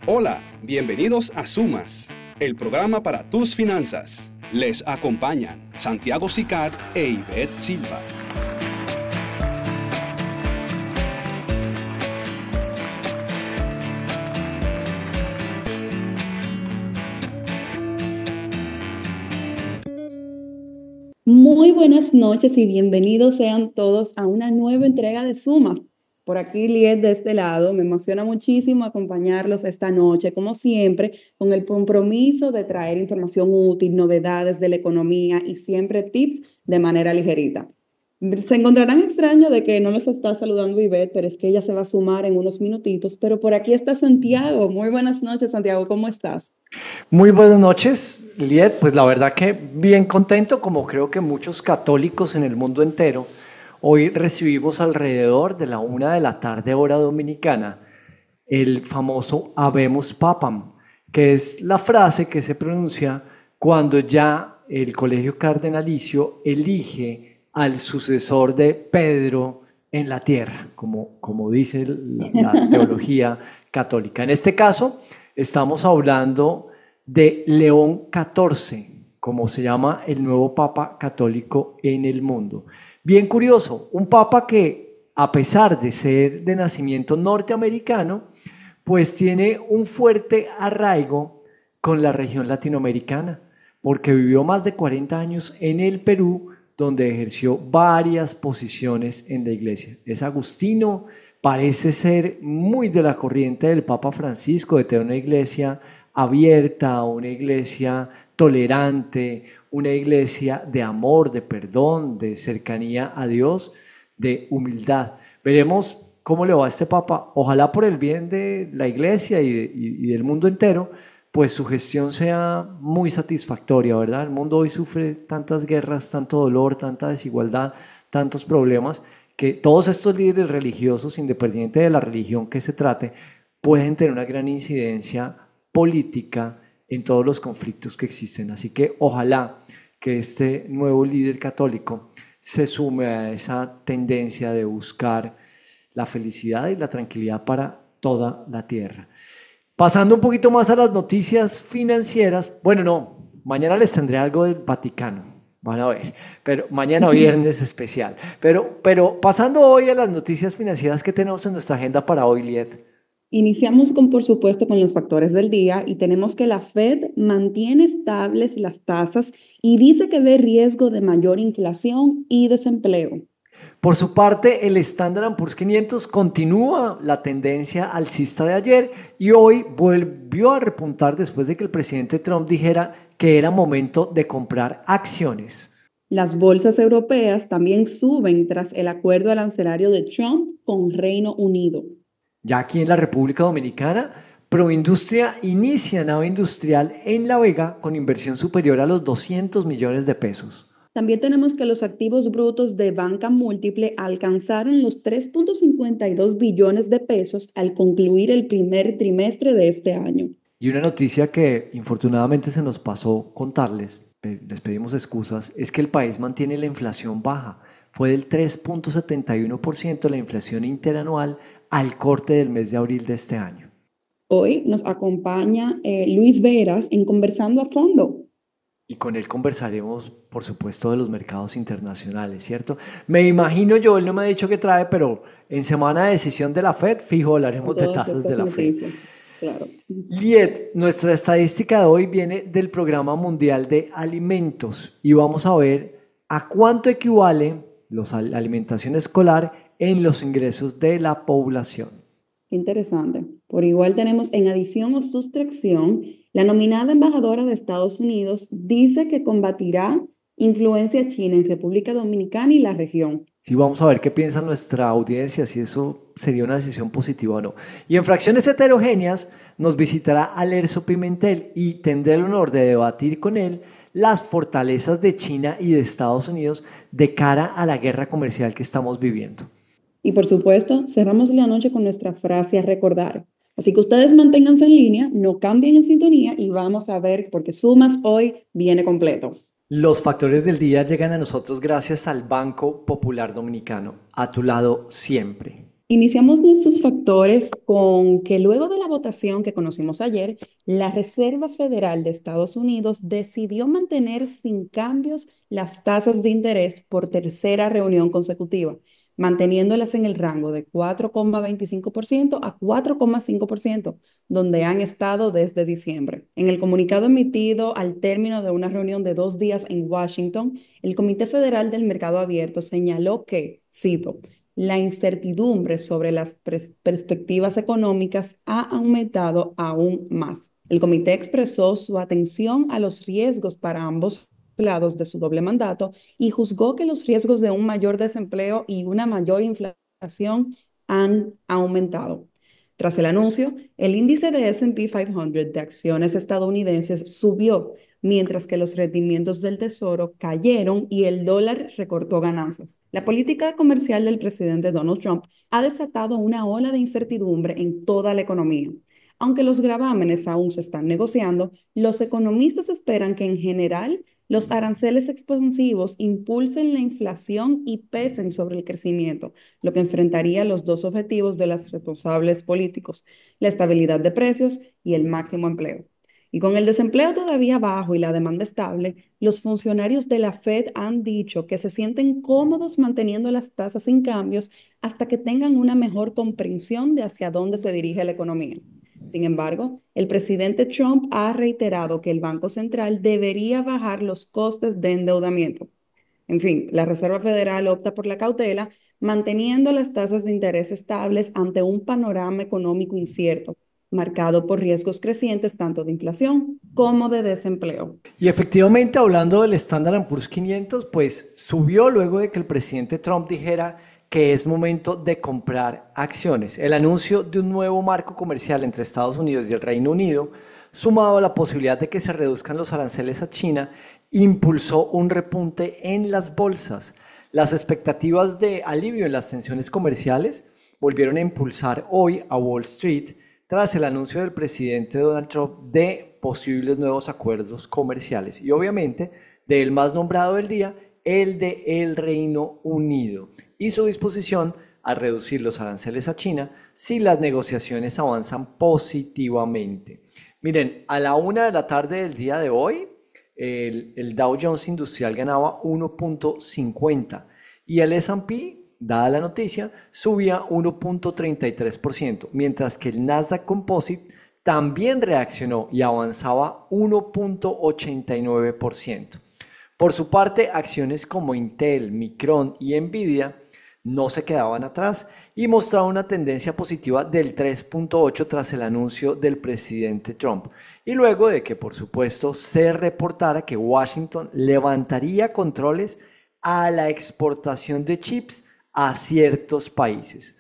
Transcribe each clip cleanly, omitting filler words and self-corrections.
Hola, bienvenidos a Sumas, el programa para tus finanzas. Les acompañan Santiago Sicar e Ivette Silva. Muy buenas noches y bienvenidos sean todos a una nueva entrega de Suma. Por aquí, Liet, de este lado, me emociona muchísimo acompañarlos esta noche, como siempre, con el compromiso de traer información útil, novedades de la economía y siempre tips de manera ligerita. Se encontrarán extraños de que no les está saludando Ivette, pero es que ella se va a sumar en unos minutitos. Pero por aquí está Santiago. Muy buenas noches, Santiago, ¿cómo estás? Muy buenas noches, Liet. Pues la verdad que bien contento, como creo que muchos católicos en el mundo entero. Hoy recibimos alrededor de la 1 de la tarde, hora dominicana, el famoso Habemus Papam, que es la frase que se pronuncia cuando ya el colegio cardenalicio elige al sucesor de Pedro en la tierra, como dice la teología católica. En este caso, estamos hablando de León XIV, como se llama el nuevo Papa católico en el mundo. Bien curioso, un Papa que, a pesar de ser de nacimiento norteamericano, pues tiene un fuerte arraigo con la región latinoamericana, porque vivió más de 40 años en el Perú, donde ejerció varias posiciones en la iglesia. Es agustino, parece ser muy de la corriente del Papa Francisco, de tener una iglesia abierta, una iglesia tolerante, una iglesia de amor, de perdón, de cercanía a Dios, de humildad. Veremos cómo le va a este Papa. Ojalá por el bien de la iglesia y del mundo entero, pues su gestión sea muy satisfactoria, ¿verdad? El mundo hoy sufre tantas guerras, tanto dolor, tanta desigualdad, tantos problemas, que todos estos líderes religiosos, independiente de la religión que se trate, pueden tener una gran incidencia política en todos los conflictos que existen. Así que ojalá que este nuevo líder católico se sume a esa tendencia de buscar la felicidad y la tranquilidad para toda la tierra. Pasando un poquito más a las noticias financieras, bueno, no, mañana les tendré algo del Vaticano, van a ver, pero mañana viernes especial. Pero pasando hoy a las noticias financieras que tenemos en nuestra agenda para hoy, Liet. Iniciamos con, por supuesto, con los factores del día y tenemos que la Fed mantiene estables las tasas y dice que ve riesgo de mayor inflación y desempleo. Por su parte, el Standard & Poor's 500 continúa la tendencia alcista de ayer y hoy volvió a repuntar después de que el presidente Trump dijera que era momento de comprar acciones. Las bolsas europeas también suben tras el acuerdo arancelario de Trump con Reino Unido. Ya aquí en la República Dominicana, Proindustria inicia nave industrial en La Vega con inversión superior a los 200 millones de pesos. También tenemos que los activos brutos de banca múltiple alcanzaron los 3.52 billones de pesos al concluir el primer trimestre de este año. Y una noticia que infortunadamente se nos pasó contarles, les pedimos excusas, es que el país mantiene la inflación baja. Fue del 3.71% la inflación interanual al corte del mes de abril de este año. Hoy nos acompaña Luis Veras en Conversando a Fondo. Y con él conversaremos, por supuesto, de los mercados internacionales, ¿cierto? Me imagino yo, él no me ha dicho qué trae, pero en semana de decisión de la Fed, fijo, hablaremos de tasas de la Fed. Claro. Liet, nuestra estadística de hoy viene del Programa Mundial de Alimentos y vamos a ver a cuánto equivale la alimentación escolar en los ingresos de la población. Qué interesante. Por igual tenemos en adición o sustracción, la nominada embajadora de Estados Unidos dice que combatirá influencia china en República Dominicana y la región. Sí, vamos a ver qué piensa nuestra audiencia, si eso sería una decisión positiva o no. Y en fracciones heterogéneas nos visitará Alerzo Pimentel y tendré el honor de debatir con él las fortalezas de China y de Estados Unidos de cara a la guerra comercial que estamos viviendo. Y por supuesto, cerramos la noche con nuestra frase a recordar. Así que ustedes manténganse en línea, no cambien en sintonía y vamos a ver, porque Sumas hoy viene completo. Los factores del día llegan a nosotros gracias al Banco Popular Dominicano, a tu lado siempre. Iniciamos nuestros factores con que luego de la votación que conocimos ayer, la Reserva Federal de Estados Unidos decidió mantener sin cambios las tasas de interés por tercera reunión consecutiva, manteniéndolas en el rango de 4,25% a 4,5%, donde han estado desde diciembre. En el comunicado emitido al término de una reunión de 2 días en Washington, el Comité Federal del Mercado Abierto señaló que, cito, la incertidumbre sobre las perspectivas económicas ha aumentado aún más. El comité expresó su atención a los riesgos para ambos lados de su doble mandato y juzgó que los riesgos de un mayor desempleo y una mayor inflación han aumentado. Tras el anuncio, el índice de S&P 500 de acciones estadounidenses subió, mientras que los rendimientos del Tesoro cayeron y el dólar recortó ganancias. La política comercial del presidente Donald Trump ha desatado una ola de incertidumbre en toda la economía. Aunque los gravámenes aún se están negociando, los economistas esperan que en general los aranceles expansivos impulsen la inflación y pesen sobre el crecimiento, lo que enfrentaría los dos objetivos de los responsables políticos, la estabilidad de precios y el máximo empleo. Y con el desempleo todavía bajo y la demanda estable, los funcionarios de la Fed han dicho que se sienten cómodos manteniendo las tasas sin cambios hasta que tengan una mejor comprensión de hacia dónde se dirige la economía. Sin embargo, el presidente Trump ha reiterado que el Banco Central debería bajar los costes de endeudamiento. En fin, la Reserva Federal opta por la cautela, manteniendo las tasas de interés estables ante un panorama económico incierto, marcado por riesgos crecientes tanto de inflación como de desempleo. Y efectivamente, hablando del Standard Poor's 500, pues subió luego de que el presidente Trump dijera que es momento de comprar acciones. El anuncio de un nuevo marco comercial entre Estados Unidos y el Reino Unido, sumado a la posibilidad de que se reduzcan los aranceles a China, impulsó un repunte en las bolsas. Las expectativas de alivio en las tensiones comerciales volvieron a impulsar hoy a Wall Street tras el anuncio del presidente Donald Trump de posibles nuevos acuerdos comerciales y obviamente del más nombrado del día, el de el Reino Unido y su disposición a reducir los aranceles a China si las negociaciones avanzan positivamente. Miren, a la 1 de la tarde del día de hoy, el Dow Jones Industrial ganaba 1,50 y el S&P, dada la noticia, subía 1,33%, mientras que el Nasdaq Composite también reaccionó y avanzaba 1,89%. Por su parte, acciones como Intel, Micron y Nvidia no se quedaban atrás y mostraban una tendencia positiva del 3,8 tras el anuncio del presidente Trump. Y luego de que, por supuesto, se reportara que Washington levantaría controles a la exportación de chips a ciertos países.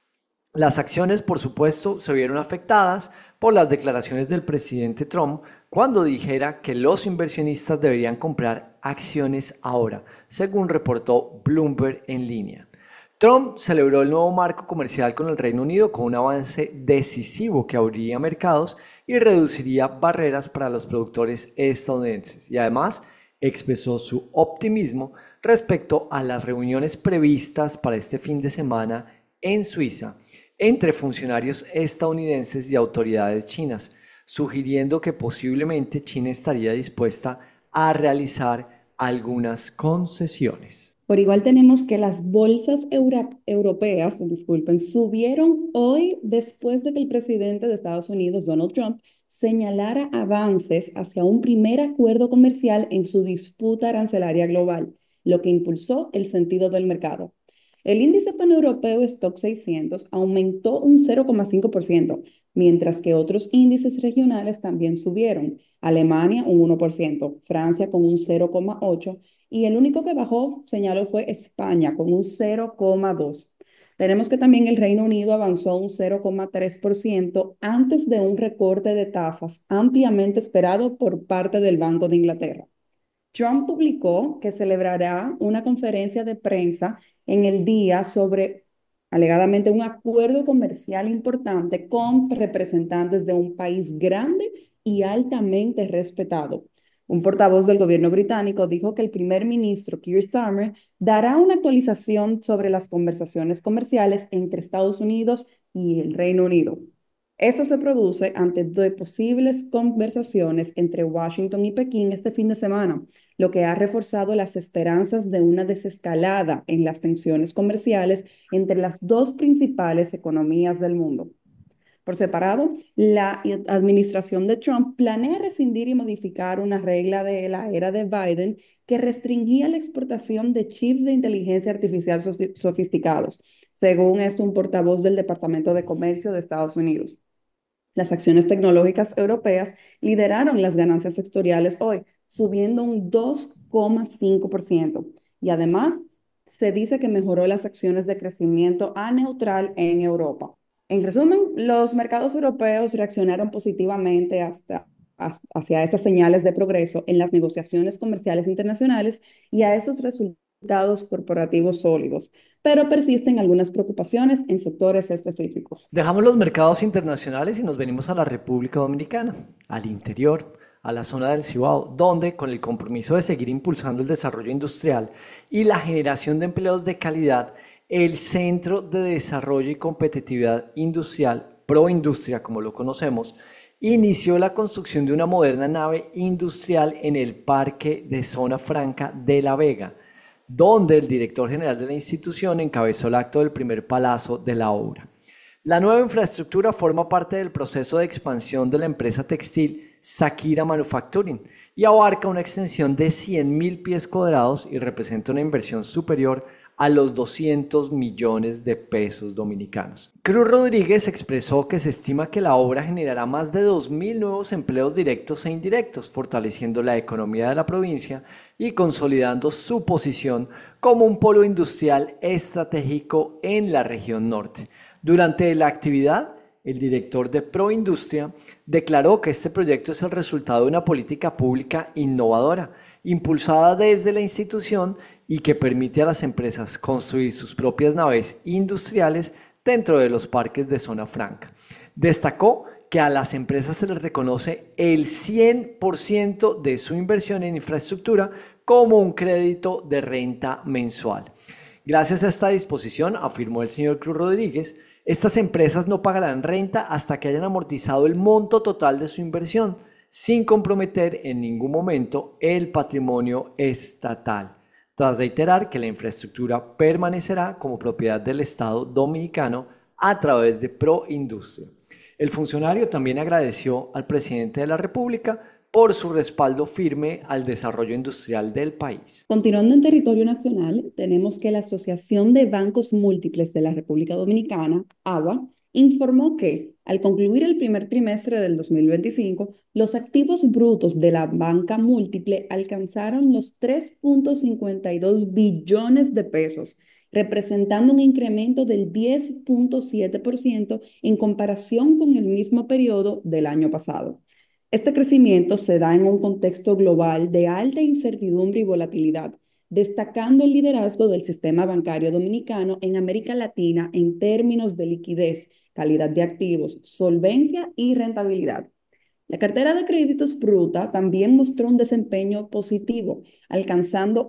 Las acciones, por supuesto, se vieron afectadas por las declaraciones del presidente Trump cuando dijera que los inversionistas deberían comprar acciones ahora, según reportó Bloomberg en línea. Trump celebró el nuevo marco comercial con el Reino Unido con un avance decisivo que abriría mercados y reduciría barreras para los productores estadounidenses y además expresó su optimismo respecto a las reuniones previstas para este fin de semana en Suiza entre funcionarios estadounidenses y autoridades chinas, sugiriendo que posiblemente China estaría dispuesta a realizar algunas concesiones. Por igual tenemos que las bolsas europeas, disculpen, subieron hoy después de que el presidente de Estados Unidos, Donald Trump, señalara avances hacia un primer acuerdo comercial en su disputa arancelaria global, lo que impulsó el sentido del mercado. El índice paneuropeo Stock 600 aumentó un 0,5%, mientras que otros índices regionales también subieron. Alemania un 1%, Francia con un 0,8%, y el único que bajó, señaló, fue España con un 0,2%. Tenemos que también el Reino Unido avanzó un 0,3% antes de un recorte de tasas ampliamente esperado por parte del Banco de Inglaterra. Trump publicó que celebrará una conferencia de prensa en el día sobre, alegadamente, un acuerdo comercial importante con representantes de un país grande y altamente respetado. Un portavoz del gobierno británico dijo que el primer ministro Keir Starmer dará una actualización sobre las conversaciones comerciales entre Estados Unidos y el Reino Unido. Esto se produce ante de posibles conversaciones entre Washington y Pekín este fin de semana, lo que ha reforzado las esperanzas de una desescalada en las tensiones comerciales entre las dos principales economías del mundo. Por separado, la administración de Trump planea rescindir y modificar una regla de la era de Biden que restringía la exportación de chips de inteligencia artificial sofisticados, según esto un portavoz del Departamento de Comercio de Estados Unidos. Las acciones tecnológicas europeas lideraron las ganancias sectoriales hoy, subiendo un 2,5%. Y además, se dice que mejoró las acciones de crecimiento a neutral en Europa. En resumen, los mercados europeos reaccionaron positivamente hacia estas señales de progreso en las negociaciones comerciales internacionales y a esos resultados corporativos sólidos, pero persisten algunas preocupaciones en sectores específicos. Dejamos los mercados internacionales y nos venimos a la República Dominicana, al interior, a la zona del Cibao, donde con el compromiso de seguir impulsando el desarrollo industrial y la generación de empleos de calidad, el Centro de Desarrollo y Competitividad Industrial, Proindustria como lo conocemos, inició la construcción de una moderna nave industrial en el Parque de Zona Franca de La Vega, donde el director general de la institución encabezó el acto del primer palazo de la obra. La nueva infraestructura forma parte del proceso de expansión de la empresa textil Sakira Manufacturing y abarca una extensión de 100.000 pies cuadrados y representa una inversión superior a los 200 millones de pesos dominicanos. Cruz Rodríguez expresó que se estima que la obra generará más de 2.000 nuevos empleos directos e indirectos, fortaleciendo la economía de la provincia y consolidando su posición como un polo industrial estratégico en la región norte. Durante la actividad, el director de Proindustria declaró que este proyecto es el resultado de una política pública innovadora, impulsada desde la institución y que permite a las empresas construir sus propias naves industriales dentro de los parques de Zona Franca. Destacó que a las empresas se les reconoce el 100% de su inversión en infraestructura como un crédito de renta mensual. Gracias a esta disposición, afirmó el señor Cruz Rodríguez, estas empresas no pagarán renta hasta que hayan amortizado el monto total de su inversión, sin comprometer en ningún momento el patrimonio estatal, tras reiterar que la infraestructura permanecerá como propiedad del Estado dominicano a través de Proindustria. El funcionario también agradeció al presidente de la República por su respaldo firme al desarrollo industrial del país. Continuando en territorio nacional, tenemos que la Asociación de Bancos Múltiples de la República Dominicana, ABA, informó que, al concluir el primer trimestre del 2025, los activos brutos de la banca múltiple alcanzaron los 3,52 billones de pesos, representando un incremento del 10,7% en comparación con el mismo periodo del año pasado. Este crecimiento se da en un contexto global de alta incertidumbre y volatilidad, destacando el liderazgo del sistema bancario dominicano en América Latina en términos de liquidez, calidad de activos, solvencia y rentabilidad. La cartera de créditos bruta también mostró un desempeño positivo, alcanzando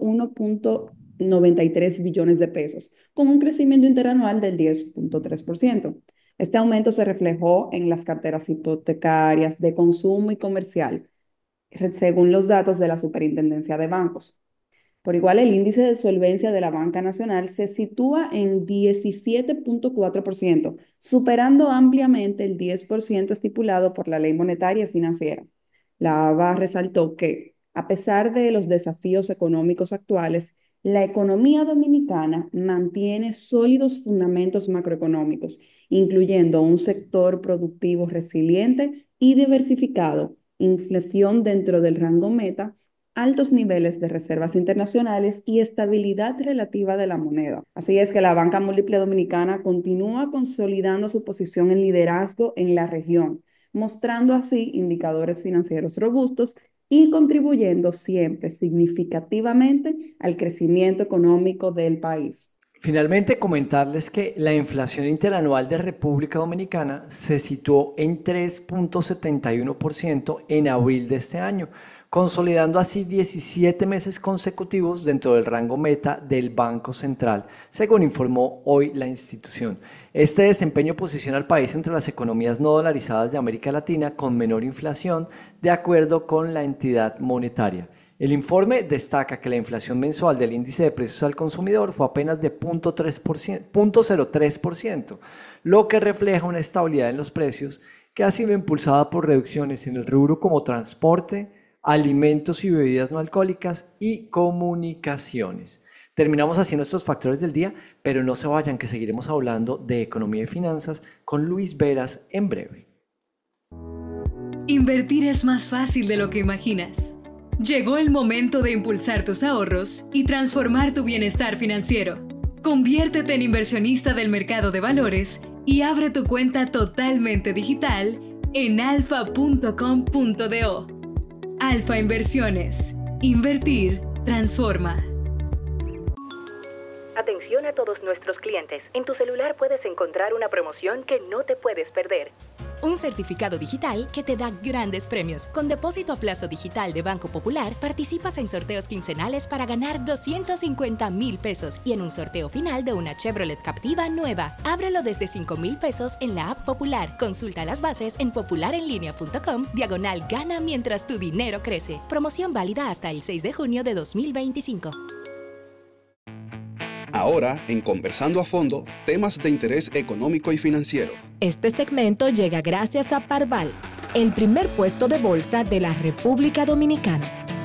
1,93 billones de pesos, con un crecimiento interanual del 10,3%. Este aumento se reflejó en las carteras hipotecarias de consumo y comercial, según los datos de la Superintendencia de Bancos. Por igual, el índice de solvencia de la Banca Nacional se sitúa en 17,4%, superando ampliamente el 10% estipulado por la Ley Monetaria y Financiera. La ABA resaltó que, a pesar de los desafíos económicos actuales, la economía dominicana mantiene sólidos fundamentos macroeconómicos, incluyendo un sector productivo resiliente y diversificado, inflación dentro del rango meta, altos niveles de reservas internacionales y estabilidad relativa de la moneda. Así es que la banca múltiple dominicana continúa consolidando su posición en liderazgo en la región, mostrando así indicadores financieros robustos y contribuyendo siempre significativamente al crecimiento económico del país. Finalmente, comentarles que la inflación interanual de República Dominicana se situó en 3,71% en abril de este año, consolidando así 17 meses consecutivos dentro del rango meta del Banco Central, según informó hoy la institución. Este desempeño posiciona al país entre las economías no dolarizadas de América Latina con menor inflación, de acuerdo con la entidad monetaria. El informe destaca que la inflación mensual del índice de precios al consumidor fue apenas de 0.03%, lo que refleja una estabilidad en los precios que ha sido impulsada por reducciones en el rubro como transporte, alimentos y bebidas no alcohólicas y comunicaciones. Terminamos así nuestros factores del día, pero no se vayan que seguiremos hablando de economía y finanzas con Luis Veras en breve. Invertir es más fácil de lo que imaginas. Llegó el momento de impulsar tus ahorros y transformar tu bienestar financiero. Conviértete en inversionista del mercado de valores y abre tu cuenta totalmente digital en alfa.com.do. Alfa Inversiones. Invertir transforma. Atención a todos nuestros clientes. En tu celular puedes encontrar una promoción que no te puedes perder. Un certificado digital que te da grandes premios. Con depósito a plazo digital de Banco Popular, participas en sorteos quincenales para ganar 250,000 pesos y en un sorteo final de una Chevrolet Captiva nueva. Ábrelo desde 5,000 pesos en la app Popular. Consulta las bases en popularenlinea.com/gana mientras tu dinero crece. Promoción válida hasta el 6 de junio de 2025. Ahora, en Conversando a Fondo, temas de interés económico y financiero. Este segmento llega gracias a Parval, el primer puesto de bolsa de la República Dominicana.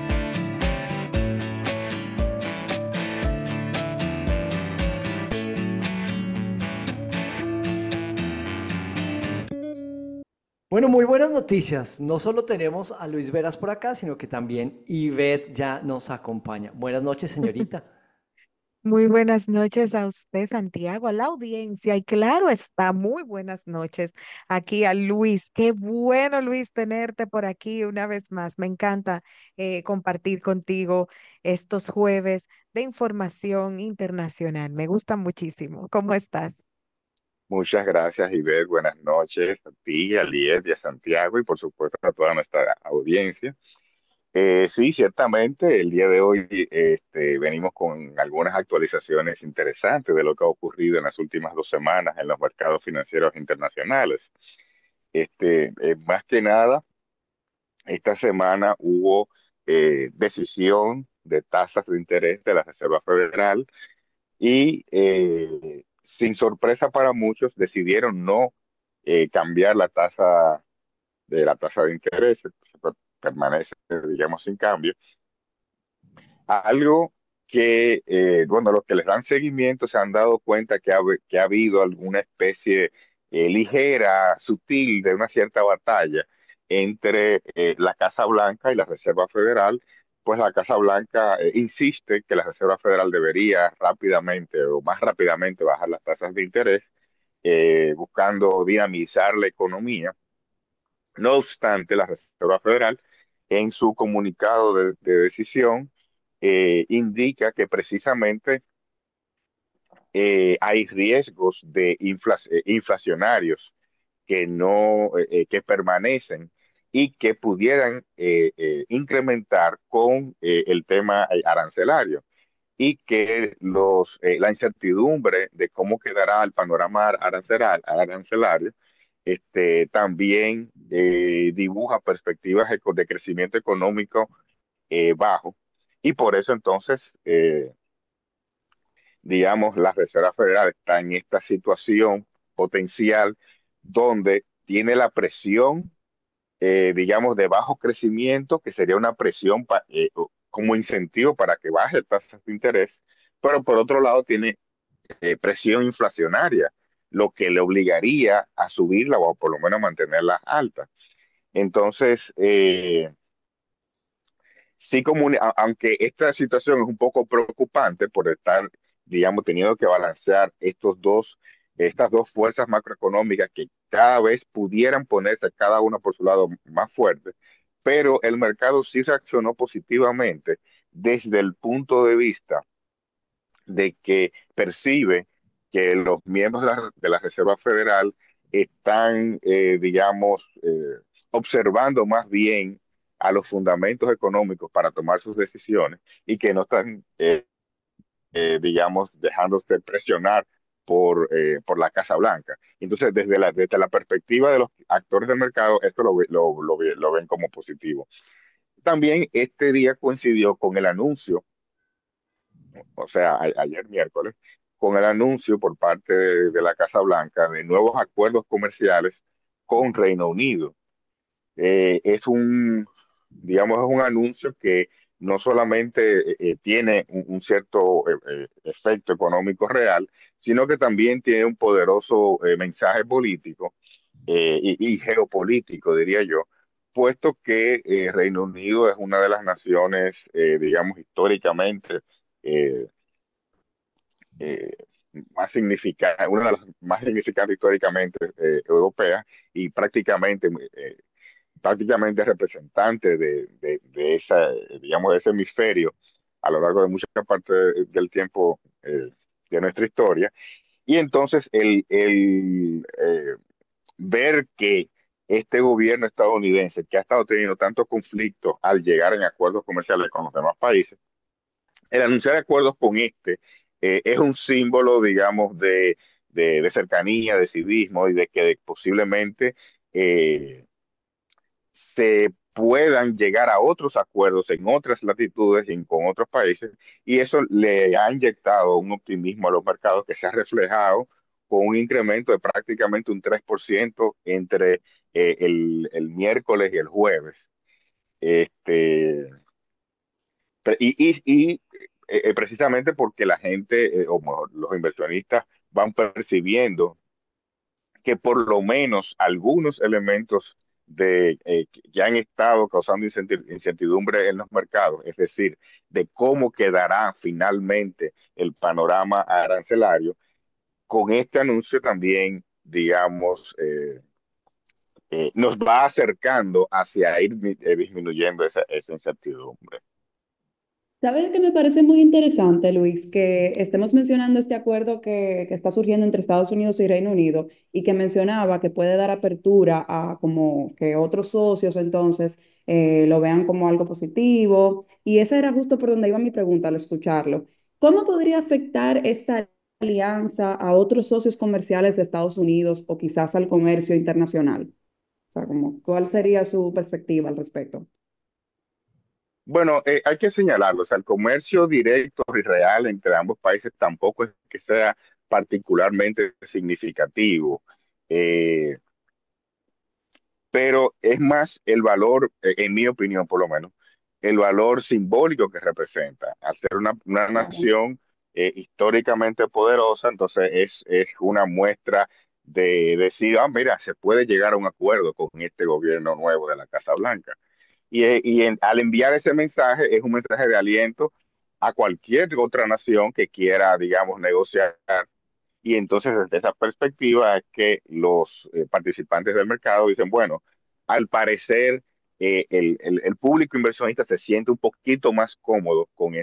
Bueno, muy buenas noticias. No solo tenemos a Luis Veras por acá, sino que también Ivette ya nos acompaña. Buenas noches, señorita. Muy buenas noches a usted, Santiago, a la audiencia y claro está, muy buenas noches aquí a Luis. Qué bueno, Luis, tenerte por aquí una vez más. Me encanta compartir contigo estos jueves de información internacional. Me gusta muchísimo. ¿Cómo estás? Muchas gracias, Ivette. Buenas noches a ti, a Liet y a Santiago y por supuesto a toda nuestra audiencia. Sí, ciertamente, el día de hoy venimos con algunas actualizaciones interesantes de lo que ha ocurrido en las últimas 2 semanas en los mercados financieros internacionales. Más que nada, esta semana hubo decisión de tasas de interés de la Reserva Federal y sin sorpresa para muchos decidieron no cambiar la tasa de interés, permanece, digamos, sin cambio. Algo que, bueno, los que les dan seguimiento se han dado cuenta que ha habido alguna especie ligera, sutil, de una cierta batalla entre la Casa Blanca y la Reserva Federal. Pues la Casa Blanca insiste que la Reserva Federal debería rápidamente o más rápidamente bajar las tasas de interés, buscando dinamizar la economía. No obstante, la Reserva Federal, en su comunicado de decisión, indica que precisamente hay riesgos inflacionarios que no que permanecen y que pudieran incrementar con el tema arancelario y que la incertidumbre de cómo quedará el panorama arancelario también dibuja perspectivas de crecimiento económico bajo. Y por eso entonces, digamos, la Reserva Federal está en esta situación potencial donde tiene la presión, digamos, de bajo crecimiento, que sería una presión como incentivo para que baje tasas de interés, pero por otro lado tiene presión inflacionaria, lo que le obligaría a subirla o por lo menos mantenerla alta. Entonces, sí, aunque esta situación es un poco preocupante por estar, digamos, teniendo que balancear estas dos fuerzas macroeconómicas que cada vez pudieran ponerse cada una por su lado más fuerte, pero el mercado sí reaccionó positivamente desde el punto de vista de que percibe que los miembros de la Reserva Federal están, digamos, observando más bien a los fundamentos económicos para tomar sus decisiones y que no están, digamos, dejándose presionar por la Casa Blanca. Entonces, desde la perspectiva de los actores del mercado, esto lo ven como positivo. También este día coincidió con el anuncio, o sea, ayer miércoles, con el anuncio por parte de la Casa Blanca de nuevos acuerdos comerciales con Reino Unido. Es un, digamos, es un anuncio que no solamente tiene un cierto efecto económico real, sino que también tiene un poderoso mensaje político y geopolítico, diría yo, puesto que Reino Unido es una de las naciones, digamos, históricamente eh, eh, una de las más significantes históricamente europeas y prácticamente representante de esa, digamos, de ese hemisferio a lo largo de muchas partes del tiempo de nuestra historia. Y entonces ver que este gobierno estadounidense, que ha estado teniendo tantos conflictos al llegar en acuerdos comerciales con los demás países, el anunciar acuerdos con es un símbolo, digamos, de cercanía, de civismo y de que posiblemente eh, se puedan llegar a otros acuerdos en otras latitudes y con otros países, y eso le ha inyectado un optimismo a los mercados que se ha reflejado con un incremento de prácticamente un 3% entre el miércoles y el jueves. Este, precisamente porque la gente, o mejor, los inversionistas van percibiendo que por lo menos algunos elementos que han estado causando incertidumbre en los mercados, es decir, de cómo quedará finalmente el panorama arancelario, con este anuncio también, digamos, nos va acercando hacia ir disminuyendo esa incertidumbre. ¿Sabes qué me parece muy interesante, Luis? Que estemos mencionando este acuerdo que está surgiendo entre Estados Unidos y Reino Unido y que mencionaba que puede dar apertura a como que otros socios entonces lo vean como algo positivo. Y esa era justo por donde iba mi pregunta al escucharlo. ¿Cómo podría afectar esta alianza a otros socios comerciales de Estados Unidos o quizás al comercio internacional? O sea, como, ¿cuál sería su perspectiva al respecto? Bueno, hay que señalarlo, o sea, el comercio directo y real entre ambos países tampoco es que sea particularmente significativo, eh, pero es más el valor, en mi opinión por lo menos, el valor simbólico que representa. Al ser una Claro. nación históricamente poderosa, entonces es una muestra de decir, ah, mira, se puede llegar a un acuerdo con este gobierno nuevo de la Casa Blanca. Al enviar ese mensaje es un mensaje de aliento a cualquier otra nación que quiera, digamos, negociar. Y entonces desde esa perspectiva es que los participantes del mercado dicen, bueno, al parecer el público inversionista se siente un poquito más cómodo con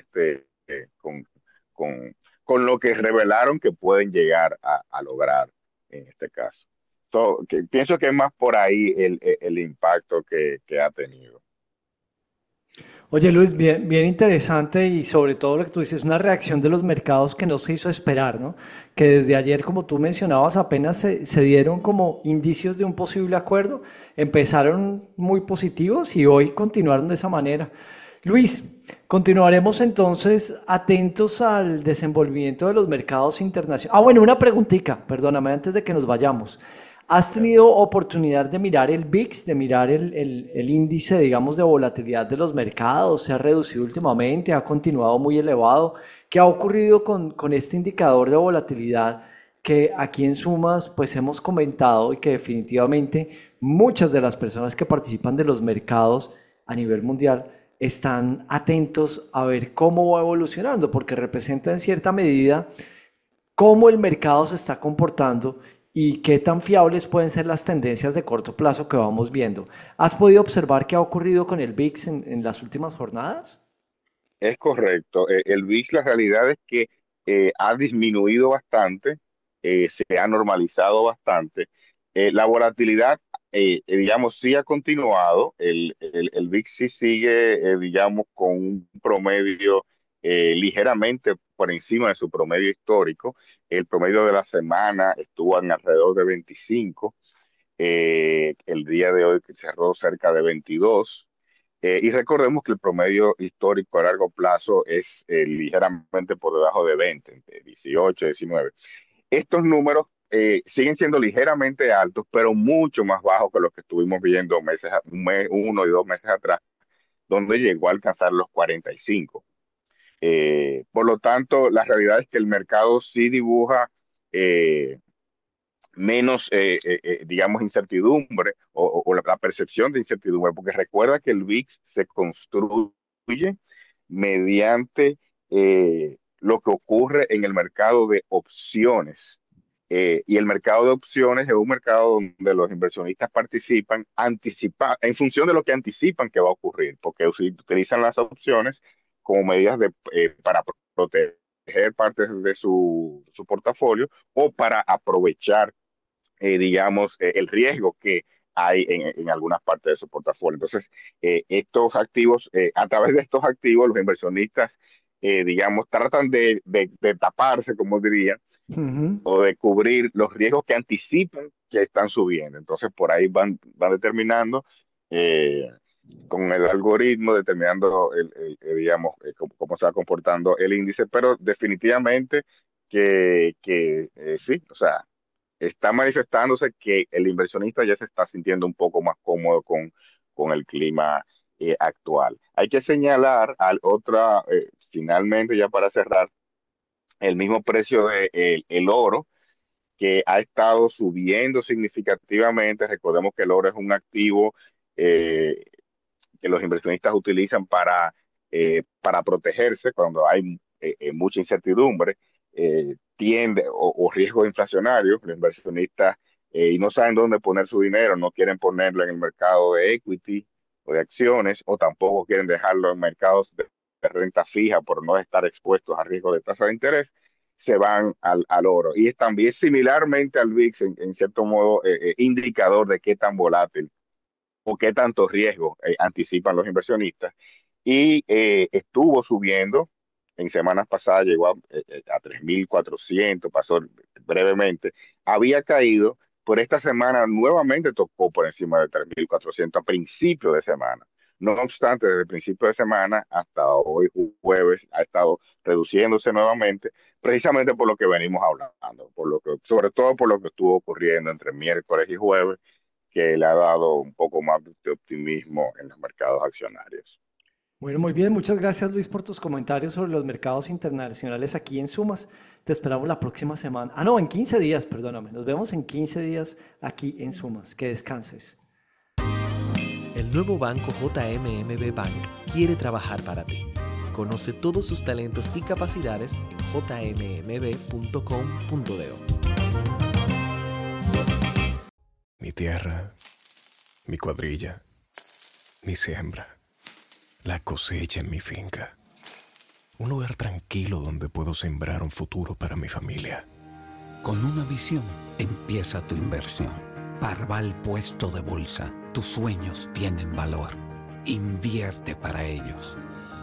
con, con lo que revelaron que pueden llegar a lograr en este caso. Pienso que es más por ahí el impacto que ha tenido. Oye Luis, bien, bien interesante y sobre todo lo que tú dices, una reacción de los mercados que no se hizo esperar, ¿no? Que desde ayer, como tú mencionabas, apenas se dieron como indicios de un posible acuerdo, empezaron muy positivos y hoy continuaron de esa manera. Luis, continuaremos entonces atentos al desenvolvimiento de los mercados internacionales. Ah, bueno, una preguntita, perdóname, antes de que nos vayamos. ¿Has tenido oportunidad de mirar el VIX, de mirar el índice, digamos, de volatilidad de los mercados? ¿Se ha reducido últimamente? ¿Ha continuado muy elevado? ¿Qué ha ocurrido con este indicador de volatilidad que aquí en Sumas pues hemos comentado y que definitivamente muchas de las personas que participan de los mercados a nivel mundial están atentos a ver cómo va evolucionando, porque representa en cierta medida cómo el mercado se está comportando y qué tan fiables pueden ser las tendencias de corto plazo que vamos viendo? ¿Has podido observar qué ha ocurrido con el VIX en las últimas jornadas? Es correcto. El VIX, la realidad es que ha disminuido bastante, se ha normalizado bastante La volatilidad, digamos, sí ha continuado. El VIX sí sigue, digamos, con un promedio ligeramente por encima de su promedio histórico. El promedio de la semana estuvo en alrededor de 25. El día de hoy cerró cerca de 22. Y recordemos que el promedio histórico a largo plazo es ligeramente por debajo de 20, entre 18 y 19. Estos números siguen siendo ligeramente altos, pero mucho más bajos que los que estuvimos viendo uno y 2 meses atrás, donde llegó a alcanzar los 45. Por lo tanto, la realidad es que el mercado sí dibuja eh, menos, digamos, incertidumbre o la percepción de incertidumbre, porque recuerda que el VIX se construye mediante lo que ocurre en el mercado de opciones. Y el mercado de opciones es un mercado donde los inversionistas participan en función de lo que anticipan que va a ocurrir, porque utilizan las opciones como medidas para proteger partes de su portafolio o para aprovechar, digamos, el riesgo que hay en algunas partes de su portafolio. Entonces, estos activos, a través de estos activos, los inversionistas, digamos, tratan de taparse, como diría, Ujú. o de cubrir los riesgos que anticipan que están subiendo. Entonces, por ahí van determinando, eh, con el algoritmo, determinando, digamos, cómo se va comportando el índice, pero definitivamente que sí, o sea, está manifestándose que el inversionista ya se está sintiendo un poco más cómodo con el clima actual. Hay que señalar finalmente, ya para cerrar, el mismo precio de el oro, que ha estado subiendo significativamente. Recordemos que el oro es un activo eh, que los inversionistas utilizan para protegerse cuando hay mucha incertidumbre, o riesgo inflacionario. Los inversionistas y no saben dónde poner su dinero, no quieren ponerlo en el mercado de equity o de acciones, o tampoco quieren dejarlo en mercados de renta fija por no estar expuestos a riesgo de tasa de interés, se van al oro. Y es también similarmente al VIX, en cierto modo, indicador de qué tan volátil o qué tanto riesgo anticipan los inversionistas. Y estuvo subiendo. En semanas pasadas llegó a 3.400, pasó brevemente, había caído, por esta semana nuevamente tocó por encima de 3.400 a principio de semana. No obstante, desde el principio de semana hasta hoy jueves ha estado reduciéndose nuevamente, precisamente por lo que venimos hablando, sobre todo por lo que estuvo ocurriendo entre miércoles y jueves, que le ha dado un poco más de optimismo en los mercados accionarios. Bueno, muy bien, muchas gracias Luis por tus comentarios sobre los mercados internacionales aquí en Sumas. Te esperamos la próxima semana. Ah, no, en 15 días, perdóname. Nos vemos en 15 días aquí en Sumas. Que descanses. El nuevo banco JMMB Bank quiere trabajar para ti. Conoce todos sus talentos y capacidades en jmmb.com.do. Mi tierra, mi cuadrilla, mi siembra, la cosecha en mi finca. Un lugar tranquilo donde puedo sembrar un futuro para mi familia. Con una visión empieza tu inversión. Parval Puesto de Bolsa. Tus sueños tienen valor. Invierte para ellos.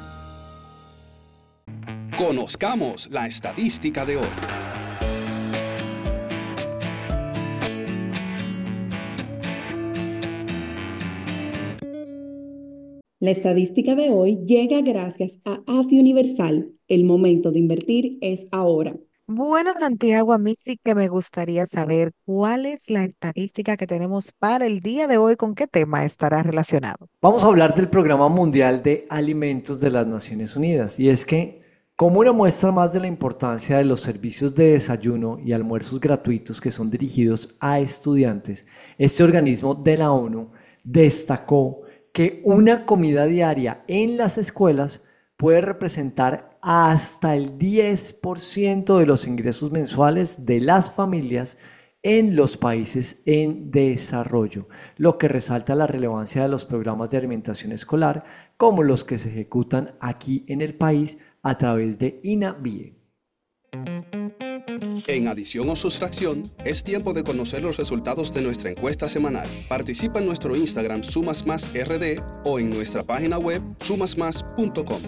Conozcamos la estadística de hoy. La estadística de hoy llega gracias a AFI Universal. El momento de invertir es ahora. Bueno, Santiago, a mí sí que me gustaría saber cuál es la estadística que tenemos para el día de hoy, con qué tema estará relacionado. Vamos a hablar del Programa Mundial de Alimentos de las Naciones Unidas. Y es que, como una muestra más de la importancia de los servicios de desayuno y almuerzos gratuitos que son dirigidos a estudiantes, este organismo de la ONU destacó que una comida diaria en las escuelas puede representar hasta el 10% de los ingresos mensuales de las familias en los países en desarrollo, lo que resalta la relevancia de los programas de alimentación escolar como los que se ejecutan aquí en el país a través de INAVIE. En adición o sustracción, es tiempo de conocer los resultados de nuestra encuesta semanal. Participa en nuestro Instagram SumasMásRD o en nuestra página web sumasmás.com.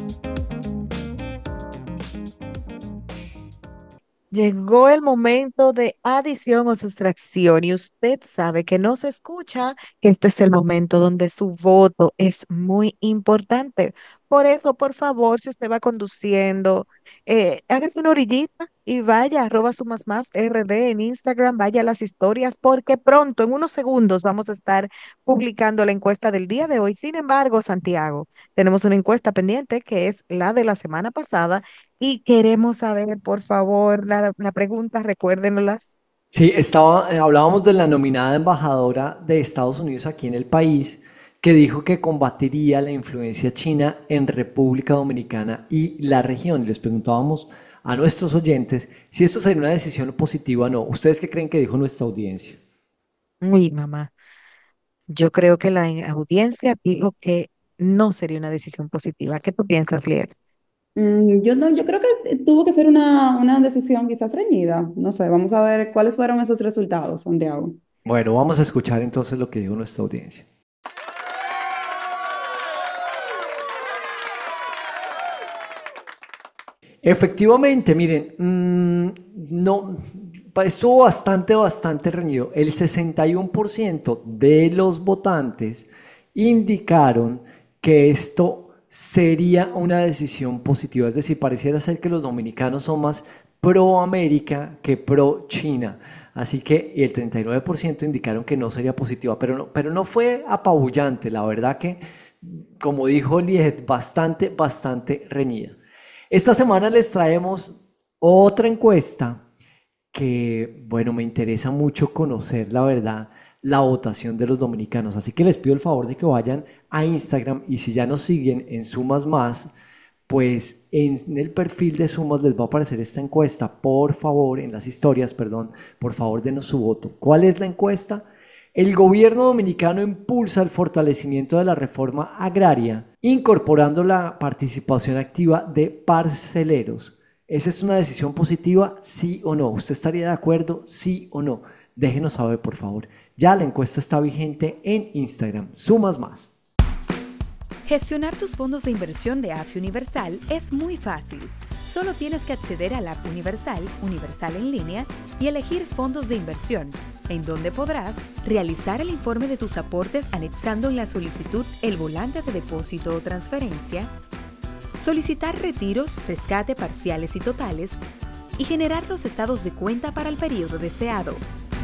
Llegó el momento de adición o sustracción y usted sabe que no se escucha, que este es el momento donde su voto es muy importante. Por eso, por favor, si usted va conduciendo, hágase una orillita y vaya, arroba sumas más RD en Instagram, vaya a las historias, porque pronto, en unos segundos, vamos a estar publicando la encuesta del día de hoy. Sin embargo, Santiago, tenemos una encuesta pendiente que es la de la semana pasada y queremos saber, por favor, la pregunta, recuérdenoslas. Sí, hablábamos de la nominada embajadora de Estados Unidos aquí en el país, que dijo que combatiría la influencia china en República Dominicana y la región. Y les preguntábamos a nuestros oyentes si esto sería una decisión positiva o no. ¿Ustedes qué creen que dijo nuestra audiencia? Uy, mamá, yo creo que la audiencia dijo que no sería una decisión positiva. ¿Qué tú piensas, Lier? Yo, no, yo creo que tuvo que ser una decisión quizás reñida. No sé, vamos a ver cuáles fueron esos resultados, Santiago. Bueno, vamos a escuchar entonces lo que dijo nuestra audiencia. Efectivamente, miren, no, estuvo bastante reñido. El 61% de los votantes indicaron que esto sería una decisión positiva. Es decir, pareciera ser que los dominicanos son más pro América que pro China. Así que el 39% indicaron que no sería positiva, pero no fue apabullante. La verdad que, como dijo Liet, bastante reñida. Esta semana les traemos otra encuesta que, bueno, me interesa mucho conocer, la verdad, la votación de los dominicanos. Así que les pido el favor de que vayan a Instagram y si ya nos siguen en Sumas Más, pues en el perfil de Sumas les va a aparecer esta encuesta. Por favor, en las historias, perdón, por favor denos su voto. ¿Cuál es la encuesta? El gobierno dominicano impulsa el fortalecimiento de la reforma agraria, incorporando la participación activa de parceleros. ¿Esa es una decisión positiva? ¿Sí o no? ¿Usted estaría de acuerdo? ¿Sí o no? Déjenos saber, por favor. Ya la encuesta está vigente en Instagram. Sumas Más. Gestionar tus fondos de inversión de AFI Universal es muy fácil. Solo tienes que acceder a la app Universal, Universal en línea, y elegir fondos de inversión, en donde podrás realizar el informe de tus aportes anexando en la solicitud el volante de depósito o transferencia, solicitar retiros, rescate parciales y totales, y generar los estados de cuenta para el periodo deseado.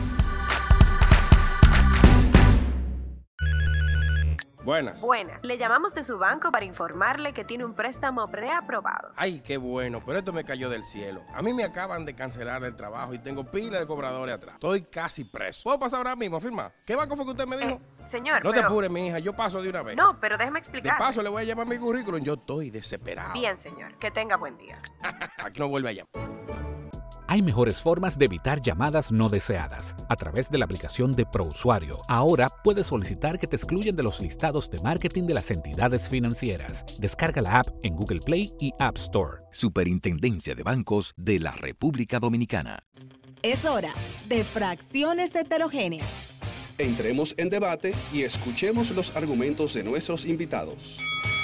Buenas. Buenas. Le llamamos de su banco para informarle que tiene un préstamo preaprobado. Ay, qué bueno, pero esto me cayó del cielo. A mí me acaban de cancelar el trabajo y tengo pila de cobradores atrás. Estoy casi preso. ¿Puedo pasar ahora mismo a firmar? ¿Qué banco fue que usted me dijo? Señor, No te apures, mi hija, yo paso de una vez. No, pero déjeme De explicar. paso le voy a llamar mi currículum, yo estoy desesperado. Bien, señor. Que tenga buen día. Aquí no vuelve a llamar. Hay mejores formas de evitar llamadas no deseadas a través de la aplicación de ProUsuario. Ahora puedes solicitar que te excluyan de los listados de marketing de las entidades financieras. Descarga la app en Google Play y App Store. Superintendencia de Bancos de la República Dominicana. Es hora de fracciones heterogéneas. Entremos en debate y escuchemos los argumentos de nuestros invitados.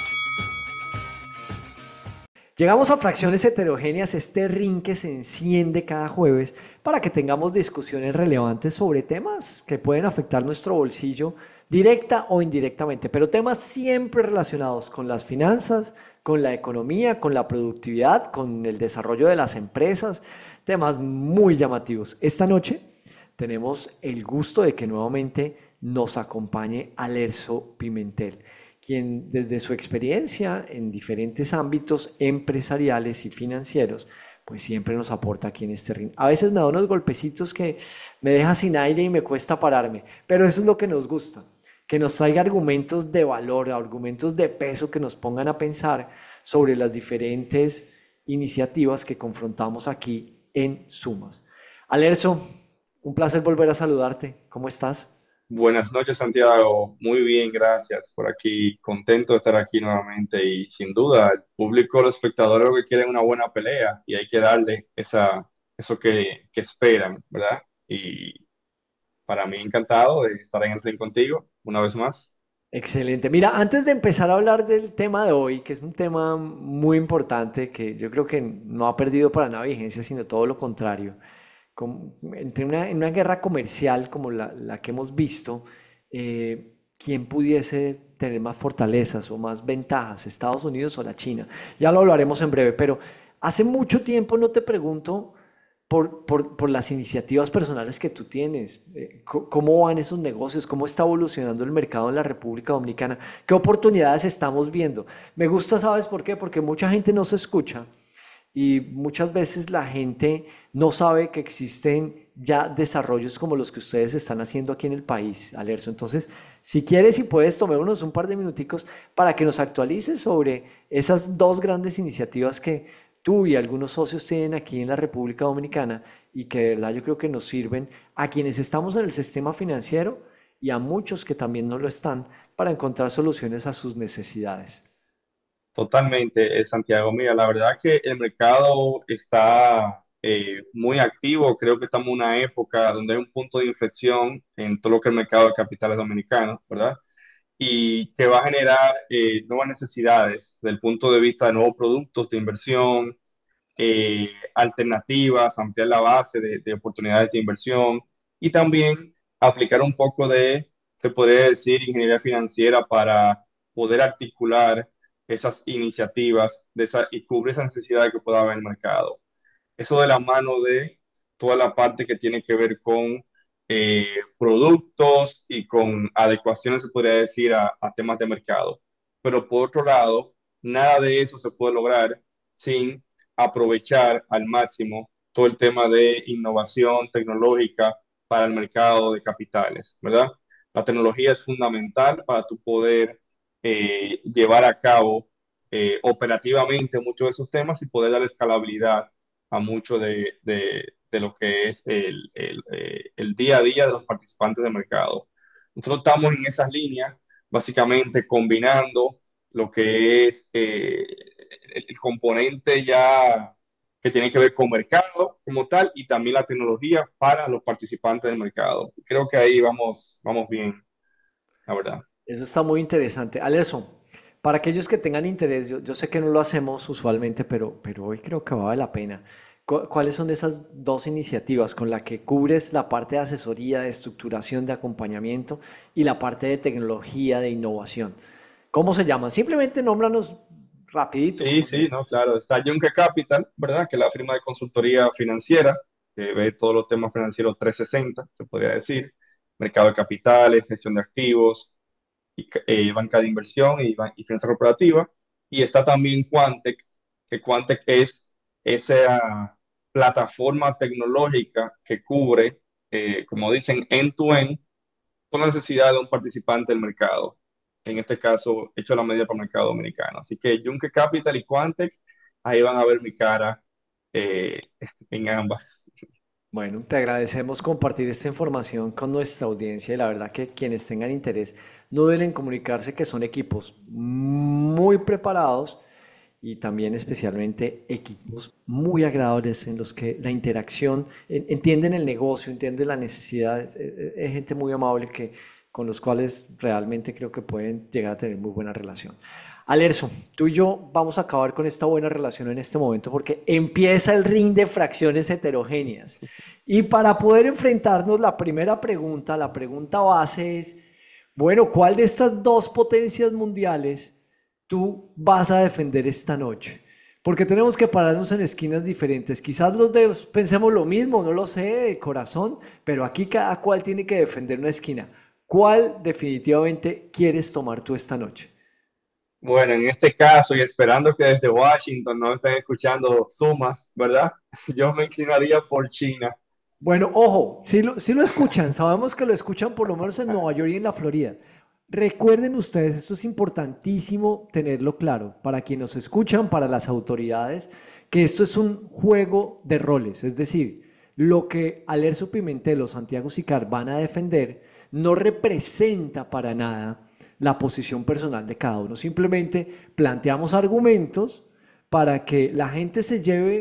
Llegamos a Fracciones Heterogéneas, este ring que se enciende cada jueves para que tengamos discusiones relevantes sobre temas que pueden afectar nuestro bolsillo directa o indirectamente, pero temas siempre relacionados con las finanzas, con la economía, con la productividad, con el desarrollo de las empresas, temas muy llamativos. Esta noche tenemos el gusto de que nuevamente nos acompañe Alerzo Pimentel, quien desde su experiencia en diferentes ámbitos empresariales y financieros, pues siempre nos aporta aquí en este ring. A veces me da unos golpecitos que me deja sin aire y me cuesta pararme, pero eso es lo que nos gusta, que nos traiga argumentos de valor, argumentos de peso que nos pongan a pensar sobre las diferentes iniciativas que confrontamos aquí en Sumas. Alerzo, un placer volver a saludarte. ¿Cómo estás? Buenas noches, Santiago. Muy bien, gracias por aquí. Contento de estar aquí nuevamente y sin duda el público, los espectadores lo que quieren es una buena pelea y hay que darle eso que esperan, ¿verdad? Y para mí encantado de estar en el ring contigo una vez más. Excelente. Mira, antes de empezar a hablar del tema de hoy, que es un tema muy importante, que yo creo que no ha perdido para nada vigencia, sino todo lo contrario, en una guerra comercial como la que hemos visto, ¿quién pudiese tener más fortalezas o más ventajas, Estados Unidos o la China? Ya lo hablaremos en breve, pero hace mucho tiempo no te pregunto por las iniciativas personales que tú tienes. ¿Cómo van esos negocios? ¿Cómo está evolucionando el mercado en la República Dominicana? ¿Qué oportunidades estamos viendo? Me gusta, ¿sabes por qué? Porque mucha gente no se escucha y muchas veces la gente no sabe que existen ya desarrollos como los que ustedes están haciendo aquí en el país, Alerzo. Entonces, si quieres y puedes, tomémonos un par de minuticos para que nos actualices sobre esas dos grandes iniciativas que tú y algunos socios tienen aquí en la República Dominicana y que de verdad yo creo que nos sirven a quienes estamos en el sistema financiero y a muchos que también no lo están para encontrar soluciones a sus necesidades. Totalmente, Santiago. Mira, la verdad que el mercado está muy activo. Creo que estamos en una época donde hay un punto de inflexión en todo lo que es el mercado de capitales dominicano, ¿verdad? Y que va a generar nuevas necesidades desde el punto de vista de nuevos productos de inversión, alternativas, ampliar la base de oportunidades de inversión y también aplicar un poco de, se podría decir, ingeniería financiera para poder articular esas iniciativas y cubrir esa necesidad que pueda haber en el mercado. Eso de la mano de toda la parte que tiene que ver con productos y con adecuaciones, se podría decir, a temas de mercado. Pero por otro lado, nada de eso se puede lograr sin aprovechar al máximo todo el tema de innovación tecnológica para el mercado de capitales, ¿verdad? La tecnología es fundamental para tu poder llevar a cabo operativamente muchos de esos temas y poder dar escalabilidad a mucho de lo que es el día a día de los participantes del mercado. Nosotros estamos en esas líneas, básicamente combinando lo que es el componente ya que tiene que ver con mercado como tal y también la tecnología para los participantes del mercado. Creo que ahí vamos bien, la verdad. Eso está muy interesante. Alerson, para aquellos que tengan interés, yo sé que no lo hacemos usualmente, pero hoy creo que vale la pena. ¿Cuáles son esas dos iniciativas con las que cubres la parte de asesoría, de estructuración, de acompañamiento y la parte de tecnología, de innovación? ¿Cómo se llaman? Simplemente nómbranos rapidito. Sí, sí, no, claro. Está Yunque Capital, ¿verdad? Que es la firma de consultoría financiera que ve todos los temas financieros 360, se podría decir. Mercado de capitales, gestión de activos, banca de inversión y finanza corporativa. Y está también Quantec, que Quantec es esa plataforma tecnológica que cubre, como dicen, end-to-end, con la necesidad de un participante del mercado. En este caso, hecho a la medida para el mercado dominicano. Así que Yunque Capital y Quantec, ahí van a ver mi cara eh, en ambas. Bueno, te agradecemos compartir esta información con nuestra audiencia y la verdad que quienes tengan interés no deben comunicarse que son equipos muy preparados y también especialmente equipos muy agradables en los que la interacción, entienden el negocio, entienden la necesidad, es gente muy amable con los cuales realmente creo que pueden llegar a tener muy buena relación. Alerzo, tú y yo vamos a acabar con esta buena relación en este momento porque empieza el ring de fracciones heterogéneas. Y para poder enfrentarnos, la primera pregunta, la pregunta base es, bueno, ¿cuál de estas dos potencias mundiales tú vas a defender esta noche? Porque tenemos que pararnos en esquinas diferentes. Quizás los dos pensemos lo mismo, no lo sé, de corazón, pero aquí cada cual tiene que defender una esquina. ¿Cuál definitivamente quieres tomar tú esta noche? Bueno, en este caso, y esperando que desde Washington no estén escuchando sumas, ¿verdad? Yo me inclinaría por China. Bueno, ojo, si lo escuchan, sabemos que lo escuchan por lo menos en Nueva York y en la Florida. Recuerden ustedes, esto es importantísimo tenerlo claro, para quienes nos escuchan, para las autoridades, que esto es un juego de roles, es decir, lo que Alerzo Pimentel o Santiago Sicar van a defender no representa para nada la posición personal de cada uno, simplemente planteamos argumentos para que la gente se lleve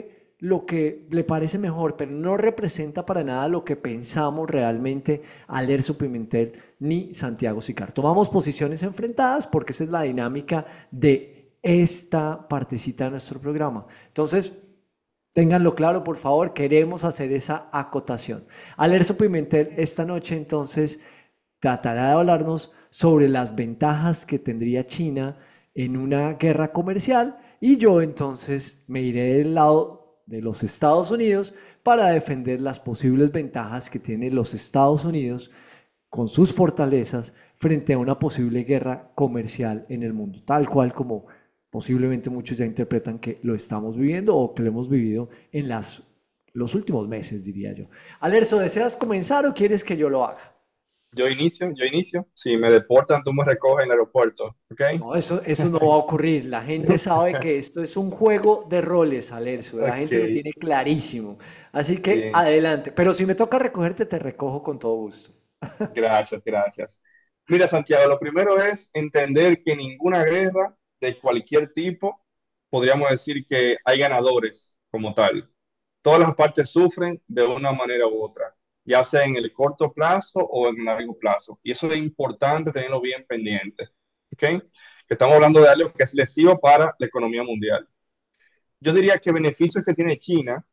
lo que le parece mejor, pero no representa para nada lo que pensamos realmente Alerzo Pimentel ni Santiago Sicar. Tomamos posiciones enfrentadas porque esa es la dinámica de esta partecita de nuestro programa. Entonces, ténganlo claro, por favor, queremos hacer esa acotación. Alerzo Pimentel esta noche entonces tratará de hablarnos sobre las ventajas que tendría China en una guerra comercial y yo entonces me iré del lado de los Estados Unidos para defender las posibles ventajas que tiene los Estados Unidos con sus fortalezas frente a una posible guerra comercial en el mundo, tal cual como posiblemente muchos ya interpretan que lo estamos viviendo o que lo hemos vivido en los últimos meses, diría yo. Alerzo, ¿deseas comenzar o quieres que yo lo haga? Yo inicio. Si me deportan, tú me recoges en el aeropuerto, ¿ok? No, eso no va a ocurrir. La gente sabe que esto es un juego de roles, Alerzo. La Ok, gente lo tiene clarísimo. Así que bien. adelante. Pero si me toca recogerte, te recojo con todo gusto. Gracias. Mira, Santiago, lo primero es entender que ninguna guerra de cualquier tipo, podríamos decir que hay ganadores como tal. Todas las partes sufren de una manera u otra, ya sea en el corto plazo o en el largo plazo. Y eso es importante tenerlo bien pendiente, ¿ok? Que estamos hablando de algo que es lesivo para la economía mundial. Yo diría que beneficios que tiene China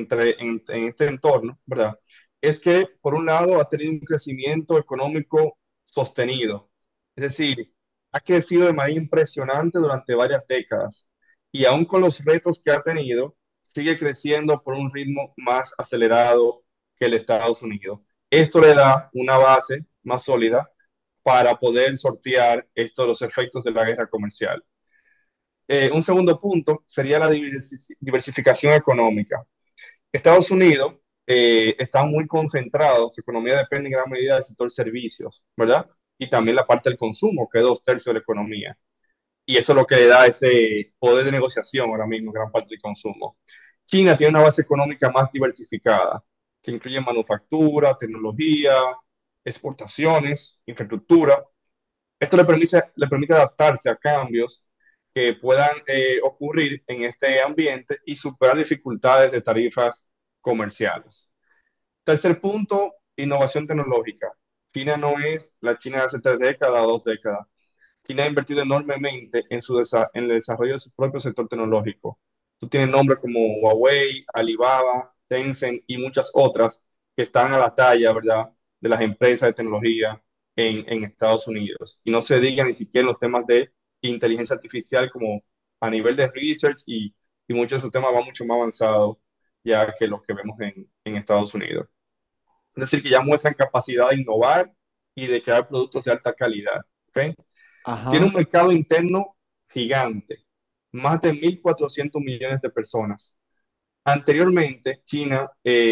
en este entorno, ¿verdad? Es que, por un lado, ha tenido un crecimiento económico sostenido. Es decir, ha crecido de manera impresionante durante varias décadas y aún con los retos que ha tenido, sigue creciendo por un ritmo más acelerado que el Estados Unidos. Esto le da una base más sólida para poder sortear estos los efectos de la guerra comercial. Un segundo punto sería la diversificación económica. Estados Unidos está muy concentrado, su economía depende en gran medida del sector servicios, ¿verdad? Y también la parte del consumo, que es 2/3 de la economía. Y eso es lo que le da ese poder de negociación ahora mismo, gran parte del consumo. China tiene una base económica más diversificada, que incluye manufactura, tecnología, exportaciones, infraestructura. Esto le permite adaptarse a cambios que puedan ocurrir en este ambiente y superar dificultades de tarifas comerciales. Tercer punto, innovación tecnológica. China no es la China de hace 3 décadas o 2 décadas. China ha invertido enormemente en el desarrollo de su propio sector tecnológico. Tú tienes nombres como Huawei, Alibaba, Tencent y muchas otras que están a la talla, ¿verdad?, de las empresas de tecnología en Estados Unidos. Y no se diga ni siquiera en los temas de inteligencia artificial como a nivel de research y muchos de esos temas van mucho más avanzados ya que los que vemos en Estados Unidos. Es decir, que ya muestran capacidad de innovar y de crear productos de alta calidad. ¿Ok? Tiene un Ajá. mercado interno gigante, más de 1.400 millones de personas. Anteriormente, China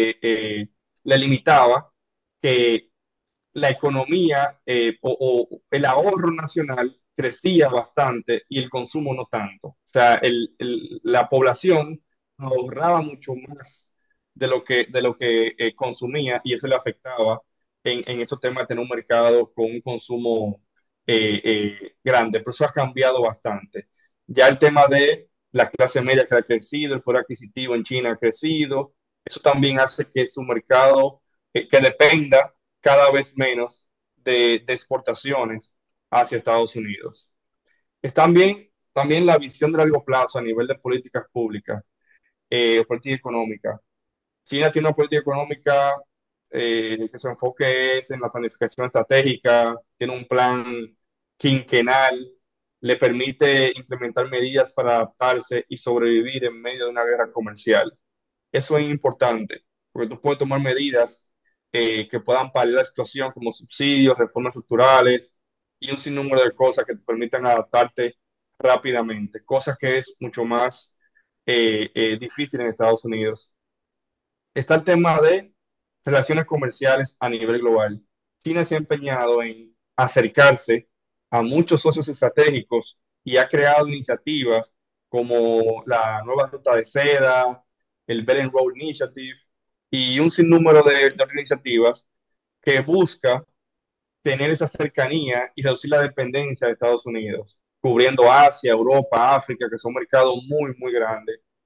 le limitaba que la economía o el ahorro nacional crecía bastante y el consumo no tanto. O sea, la población ahorraba mucho más de lo que consumía y eso le afectaba en estos temas de tener un mercado con un consumo grande. Pero eso ha cambiado bastante. Ya el tema de la clase media que ha crecido, el poder adquisitivo en China ha crecido, eso también hace que su mercado, que dependa cada vez menos de exportaciones hacia Estados Unidos. Es también la visión de largo plazo a nivel de políticas públicas, política económica. China tiene una política económica que su enfoque es en la planificación estratégica, tiene un plan quinquenal, le permite implementar medidas para adaptarse y sobrevivir en medio de una guerra comercial. Eso es importante, porque tú puedes tomar medidas que puedan paliar la situación, como subsidios, reformas estructurales y un sinnúmero de cosas que te permitan adaptarte rápidamente, cosas que es mucho más difícil en Estados Unidos. Está el tema de relaciones comerciales a nivel global. China se ha empeñado en acercarse a muchos socios estratégicos y ha creado iniciativas como la nueva ruta de seda, el Belt and Road Initiative y un sinnúmero de otras iniciativas que busca tener esa cercanía y reducir la dependencia de Estados Unidos, cubriendo Asia, Europa, África, que son mercados muy, muy grandes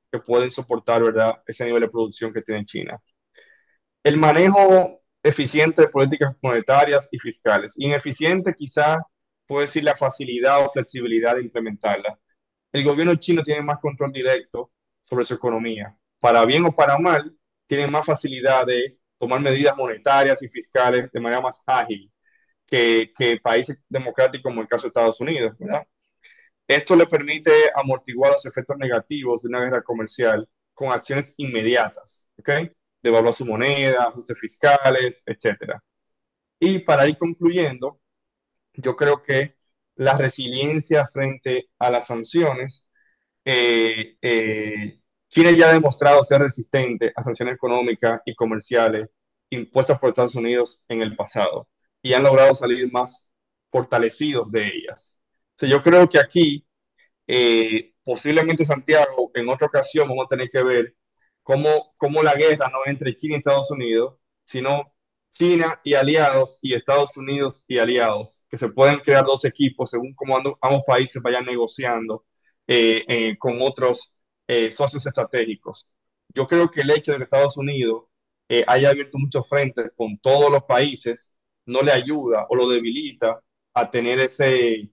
que pueden soportar, ¿verdad?, ese nivel de producción que tiene China. El manejo eficiente de políticas monetarias y fiscales. Ineficiente quizá puede decir la facilidad o flexibilidad de implementarla. El gobierno chino tiene más control directo sobre su economía. Para bien o para mal, tiene más facilidad de tomar medidas monetarias y fiscales de manera más ágil que países democráticos como el caso de Estados Unidos, ¿verdad? Esto le permite amortiguar los efectos negativos de una guerra comercial con acciones inmediatas, ¿ok? Devaluar su moneda, ajustes fiscales, etcétera. Y para ir concluyendo, yo creo que la resiliencia frente a las sanciones, China ya ha demostrado ser resistente a sanciones económicas y comerciales impuestas por Estados Unidos en el pasado y han logrado salir más fortalecidos de ellas. O sea, yo creo que aquí posiblemente Santiago, en otra ocasión vamos a tener que ver cómo la guerra no es entre China y Estados Unidos, sino China y aliados y Estados Unidos y aliados, que se pueden crear dos equipos según cómo ambos países vayan negociando con otros socios estratégicos. Yo creo que el hecho de que Estados Unidos haya abierto muchos frentes con todos los países no le ayuda o lo debilita a tener ese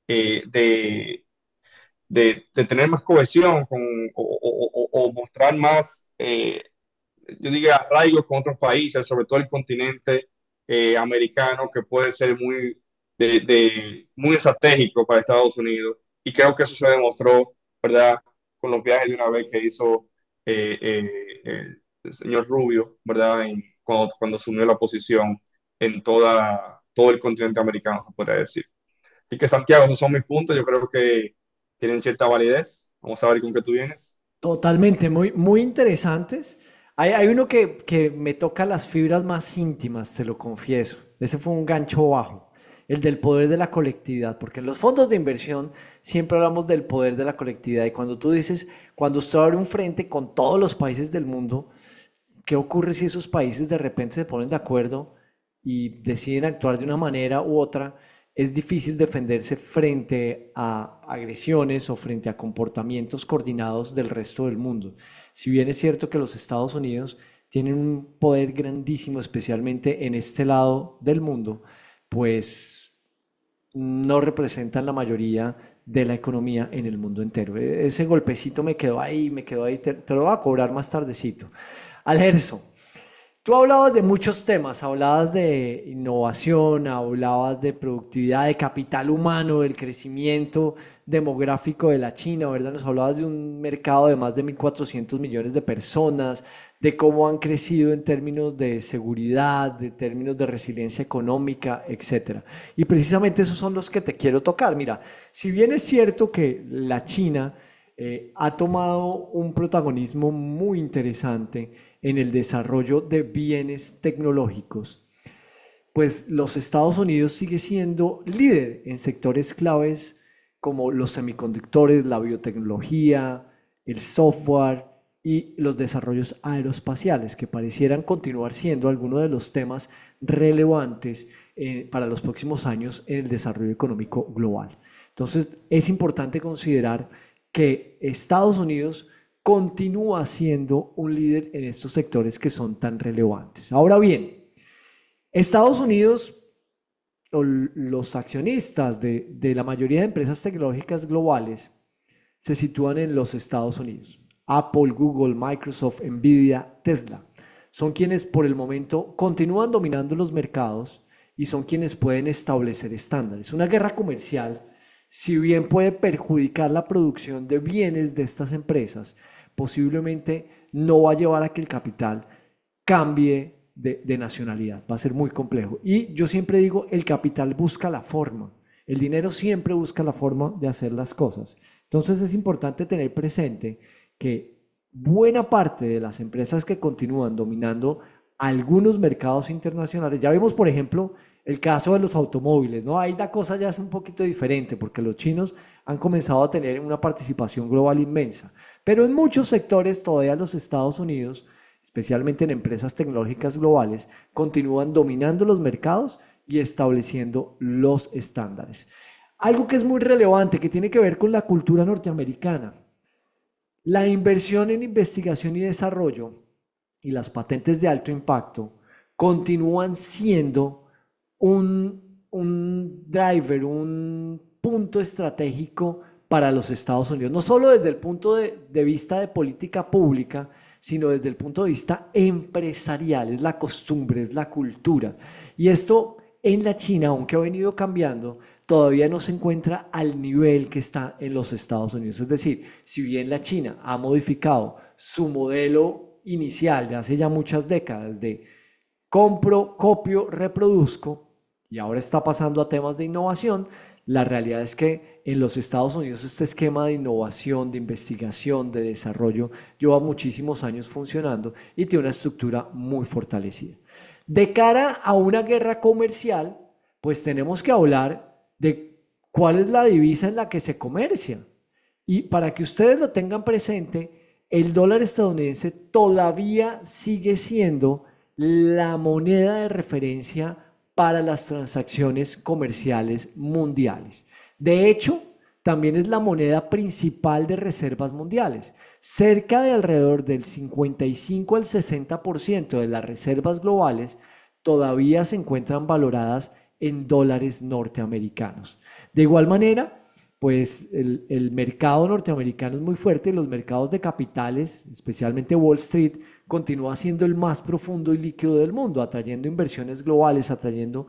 de tener más cohesión o mostrar más, yo diría, arraigo con otros países, sobre todo el continente americano, que puede ser muy estratégico para Estados Unidos. Y creo que eso se demostró, ¿verdad?, con los viajes de una vez que hizo el señor Rubio, ¿verdad?, cuando asumió la posición en todo el continente americano, se podría decir. Así que, Santiago, esos son mis puntos. Yo creo que tienen cierta validez. Vamos a ver con qué tú vienes. Totalmente, muy, muy interesantes. Hay uno que me toca las fibras más íntimas, te lo confieso. Ese fue un gancho bajo, el del poder de la colectividad, porque en los fondos de inversión siempre hablamos del poder de la colectividad. Y cuando tú dices, cuando usted abre un frente con todos los países del mundo, ¿qué ocurre si esos países de repente se ponen de acuerdo y deciden actuar de una manera u otra? Es difícil defenderse frente a agresiones o frente a comportamientos coordinados del resto del mundo. Si bien es cierto que los Estados Unidos tienen un poder grandísimo, especialmente en este lado del mundo, pues no representan la mayoría de la economía en el mundo entero. Ese golpecito me quedó ahí, te lo voy a cobrar más tardecito. Algerso, tú hablabas de muchos temas, hablabas de innovación, hablabas de productividad, de capital humano, del crecimiento demográfico de la China, ¿verdad? Nos hablabas de un mercado de más de 1.400 millones de personas, de cómo han crecido en términos de seguridad, de términos de resiliencia económica, etcétera. Y precisamente esos son los que te quiero tocar. Mira, si bien es cierto que la China ha tomado un protagonismo muy interesante en el desarrollo de bienes tecnológicos, pues los Estados Unidos sigue siendo líder en sectores claves como los semiconductores, la biotecnología, el software y los desarrollos aeroespaciales, que parecieran continuar siendo algunos de los temas relevantes para los próximos años en el desarrollo económico global. Entonces, es importante considerar que Estados Unidos continúa siendo un líder en estos sectores que son tan relevantes. Ahora bien, Estados Unidos, o los accionistas de la mayoría de empresas tecnológicas globales, se sitúan en los Estados Unidos. Apple, Google, Microsoft, Nvidia, Tesla, son quienes por el momento continúan dominando los mercados y son quienes pueden establecer estándares. Una guerra comercial, si bien puede perjudicar la producción de bienes de estas empresas, posiblemente no va a llevar a que el capital cambie de nacionalidad. Va a ser muy complejo. Y yo siempre digo, el capital busca la forma. El dinero siempre busca la forma de hacer las cosas. Entonces es importante tener presente que buena parte de las empresas que continúan dominando algunos mercados internacionales, ya vemos por ejemplo el caso de los automóviles, ¿no? Ahí la cosa ya es un poquito diferente porque los chinos han comenzado a tener una participación global inmensa, pero en muchos sectores todavía los Estados Unidos, especialmente en empresas tecnológicas globales, continúan dominando los mercados y estableciendo los estándares. Algo que es muy relevante, que tiene que ver con la cultura norteamericana. La inversión en investigación y desarrollo y las patentes de alto impacto continúan siendo un driver, un punto estratégico para los Estados Unidos, no solo desde el punto de vista de política pública, sino desde el punto de vista empresarial, es la costumbre, es la cultura. Y esto en la China, aunque ha venido cambiando, todavía no se encuentra al nivel que está en los Estados Unidos. Es decir, si bien la China ha modificado su modelo inicial de hace ya muchas décadas de compro, copio, reproduzco, y ahora está pasando a temas de innovación, la realidad es que en los Estados Unidos este esquema de innovación, de investigación, de desarrollo lleva muchísimos años funcionando y tiene una estructura muy fortalecida. De cara a una guerra comercial, pues tenemos que hablar de cuál es la divisa en la que se comercia. Y para que ustedes lo tengan presente, el dólar estadounidense todavía sigue siendo la moneda de referencia para las transacciones comerciales mundiales. De hecho, también es la moneda principal de reservas mundiales. Cerca de alrededor del 55 al 60% de las reservas globales todavía se encuentran valoradas en dólares norteamericanos. De igual manera, pues el mercado norteamericano es muy fuerte y los mercados de capitales, especialmente Wall Street, continúa siendo el más profundo y líquido del mundo, atrayendo inversiones globales, atrayendo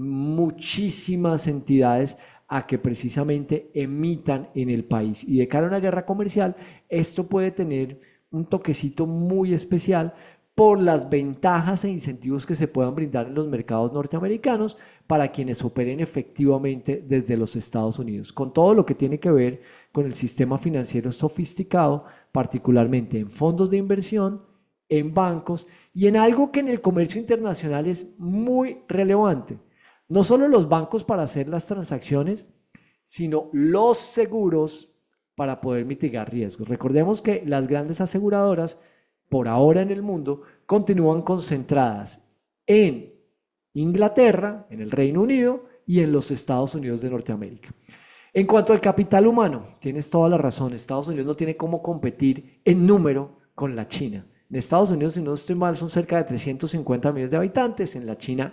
muchísimas entidades a que precisamente emitan en el país. Y de cara a una guerra comercial, esto puede tener un toquecito muy especial por las ventajas e incentivos que se puedan brindar en los mercados norteamericanos para quienes operen efectivamente desde los Estados Unidos, con todo lo que tiene que ver con el sistema financiero sofisticado, particularmente en fondos de inversión, en bancos y en algo que en el comercio internacional es muy relevante. No solo los bancos para hacer las transacciones, sino los seguros para poder mitigar riesgos. Recordemos que las grandes aseguradoras, por ahora en el mundo, continúan concentradas en Inglaterra, en el Reino Unido y en los Estados Unidos de Norteamérica. En cuanto al capital humano, tienes toda la razón, Estados Unidos no tiene cómo competir en número con la China. En Estados Unidos, si no estoy mal, son cerca de 350 millones de habitantes, en la China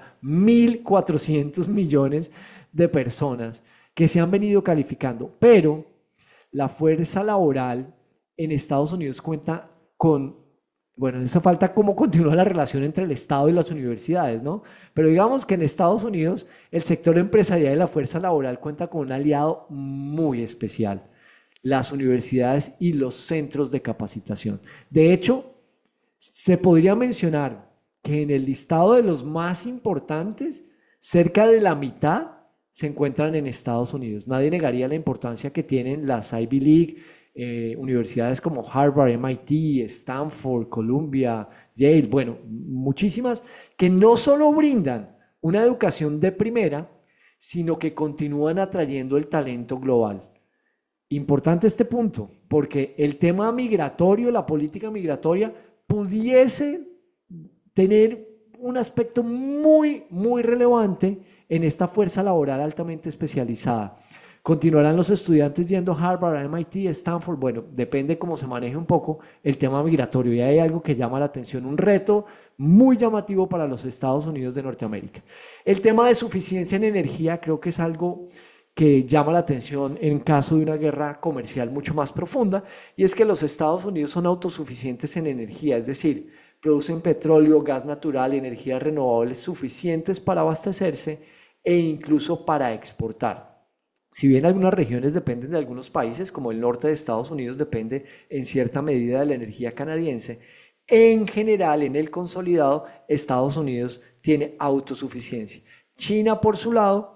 1.400 millones de personas que se han venido calificando, pero la fuerza laboral en Estados Unidos cuenta con, bueno, eso falta cómo continúa la relación entre el Estado y las universidades, ¿no? Pero digamos que en Estados Unidos el sector empresarial y la fuerza laboral cuenta con un aliado muy especial, las universidades y los centros de capacitación. De hecho, se podría mencionar que en el listado de los más importantes, cerca de la mitad se encuentran en Estados Unidos. Nadie negaría la importancia que tienen las Ivy League, universidades como Harvard, MIT, Stanford, Columbia, Yale, bueno, muchísimas, que no solo brindan una educación de primera, sino que continúan atrayendo el talento global. Importante este punto, porque el tema migratorio, la política migratoria, pudiese tener un aspecto muy, muy relevante en esta fuerza laboral altamente especializada. ¿Continuarán los estudiantes yendo a Harvard, a MIT, a Stanford? Bueno, depende cómo se maneje un poco el tema migratorio. Y hay algo que llama la atención, un reto muy llamativo para los Estados Unidos de Norteamérica. El tema de suficiencia en energía creo que es algo que llama la atención en caso de una guerra comercial mucho más profunda, y es que los Estados Unidos son autosuficientes en energía, es decir, producen petróleo, gas natural y energías renovables suficientes para abastecerse e incluso para exportar. Si bien algunas regiones dependen de algunos países, como el norte de Estados Unidos depende en cierta medida de la energía canadiense, en general, en el consolidado, Estados Unidos tiene autosuficiencia. China, por su lado,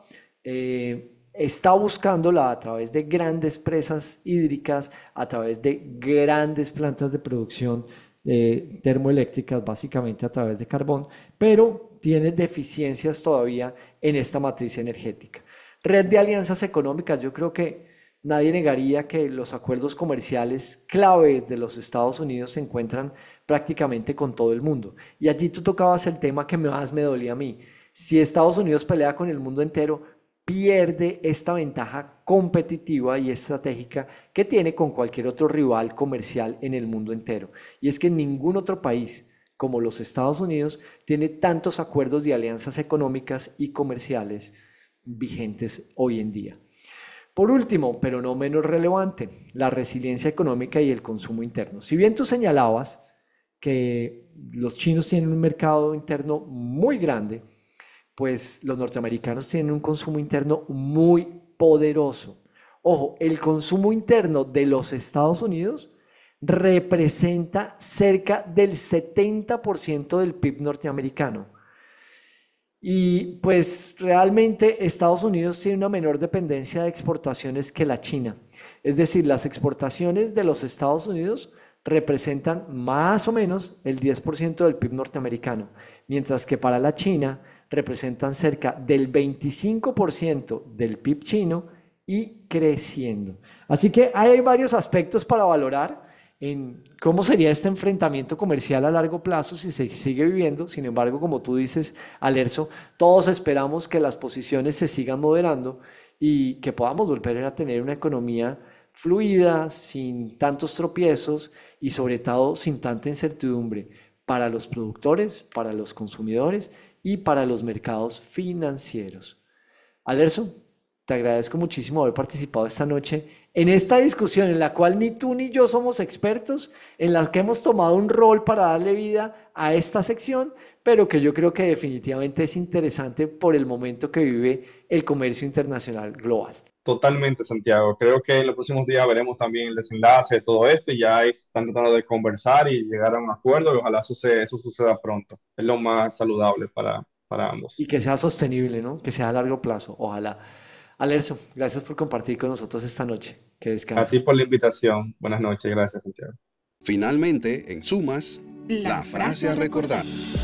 está buscándola a través de grandes presas hídricas, a través de grandes plantas de producción termoeléctricas, básicamente a través de carbón, pero tiene deficiencias todavía en esta matriz energética. Red de alianzas económicas, yo creo que nadie negaría que los acuerdos comerciales claves de los Estados Unidos se encuentran prácticamente con todo el mundo. Y allí tú tocabas el tema que más me dolía a mí. Si Estados Unidos pelea con el mundo entero, pierde esta ventaja competitiva y estratégica que tiene con cualquier otro rival comercial en el mundo entero. Y es que ningún otro país como los Estados Unidos tiene tantos acuerdos y alianzas económicas y comerciales vigentes hoy en día. Por último, pero no menos relevante, la resiliencia económica y el consumo interno. Si bien tú señalabas que los chinos tienen un mercado interno muy grande, pues los norteamericanos tienen un consumo interno muy poderoso. Ojo, el consumo interno de los Estados Unidos representa cerca del 70% del PIB norteamericano. Y pues realmente Estados Unidos tiene una menor dependencia de exportaciones que la China. Es decir, las exportaciones de los Estados Unidos representan más o menos el 10% del PIB norteamericano, mientras que para la China representan cerca del 25% del PIB chino y creciendo. Así que hay varios aspectos para valorar en cómo sería este enfrentamiento comercial a largo plazo si se sigue viviendo. Sin embargo, como tú dices, Alerzo, todos esperamos que las posiciones se sigan moderando y que podamos volver a tener una economía fluida, sin tantos tropiezos y sobre todo sin tanta incertidumbre para los productores, para los consumidores y para los mercados financieros. Alerzo, te agradezco muchísimo haber participado esta noche en esta discusión en la cual ni tú ni yo somos expertos, en la que hemos tomado un rol para darle vida a esta sección, pero que yo creo que definitivamente es interesante por el momento que vive el comercio internacional global. Totalmente, Santiago. Creo que en los próximos días veremos también el desenlace de todo esto y ya están tratando de conversar y llegar a un acuerdo y ojalá eso suceda pronto. Es lo más saludable para ambos. Y que sea sostenible, ¿no? Que sea a largo plazo, ojalá. Alerzo, gracias por compartir con nosotros esta noche. Que descanses. A ti por la invitación. Buenas noches. Gracias, Santiago. Finalmente, en Sumas, la frase a recordar.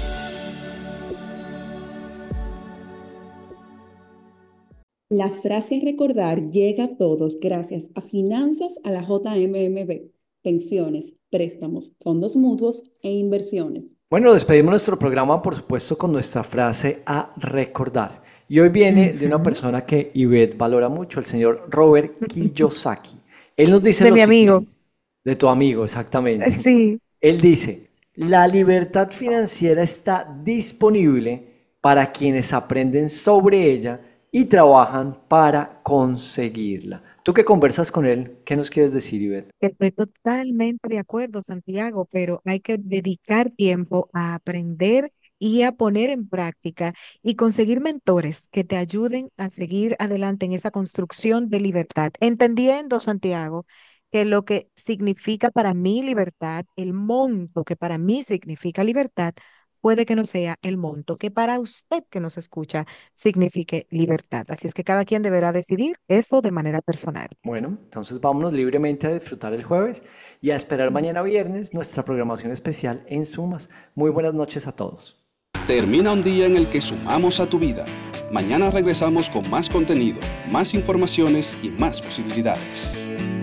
La frase a recordar llega a todos gracias a Finanzas a la JMMB, pensiones, préstamos, fondos mutuos e inversiones. Bueno, despedimos nuestro programa, por supuesto, con nuestra frase a recordar. Y hoy viene de una persona que Ivette valora mucho, el señor Robert Kiyosaki. Él nos dice de mi amigo. De tu amigo, exactamente. Sí. Él dice, la libertad financiera está disponible para quienes aprenden sobre ella y trabajan para conseguirla. Tú que conversas con él, ¿qué nos quieres decir, Ivette? Estoy totalmente de acuerdo, Santiago, pero hay que dedicar tiempo a aprender y a poner en práctica y conseguir mentores que te ayuden a seguir adelante en esa construcción de libertad. Entendiendo, Santiago, que lo que significa para mí libertad, el monto que para mí significa libertad, puede que no sea el monto que para usted que nos escucha signifique libertad. Así es que cada quien deberá decidir eso de manera personal. Bueno, entonces vámonos libremente a disfrutar el jueves y a esperar mañana viernes nuestra programación especial en Sumas. Muy buenas noches a todos. Termina un día en el que sumamos a tu vida. Mañana regresamos con más contenido, más informaciones y más posibilidades.